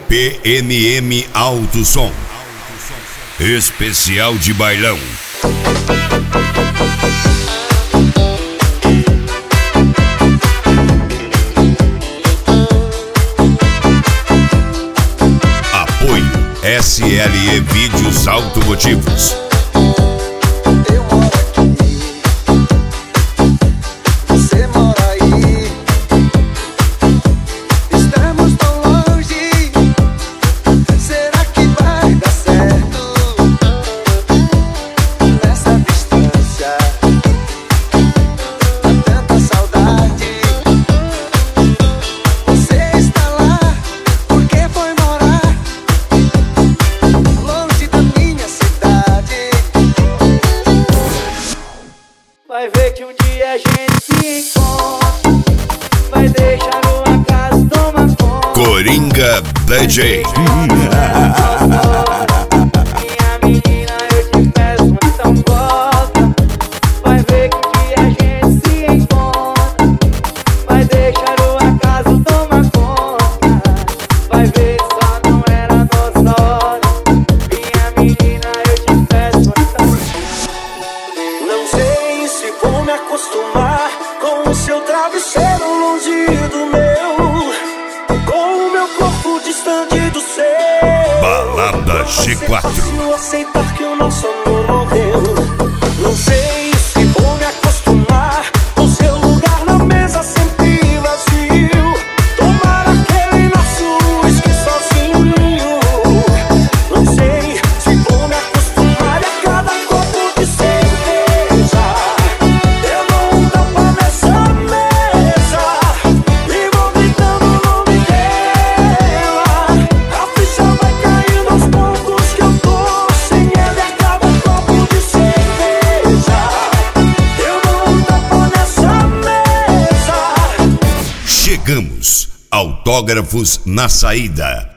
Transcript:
PNM Alto Som. Especial de bailão. Apoio SLE Vídeos Automotivos. Vai ver que um dia a gente se encontra. Vai deixar uma casa, toma conta. Coringa DJ. Minha menina, eu te peço, então volta. Vai ver que um dia a gente se encontra. Vai deixar uma casa, toma conta. Vai ver, só não era nossa hora. Minha menina, eu te peço, então. Não sei se vou me acostumar com o seu travesseiro longe do meu, com o meu corpo distante do seu. Balada G4. Se aceitar que o nosso amor morreu. Não sei se vou me acostumar com seu lugar na mesa sempre vazio. Tomar aquele nosso uísque sozinho. Não sei se vou me acostumar a cada copo de cerveja. Eu não tapa nessa mesa e vou gritando o nome dela. A ficha vai caindo aos poucos que eu tô sem ela e a cada copo de cerveja. Eu não tapa nessa mesa. Chegamos. Autógrafos na saída.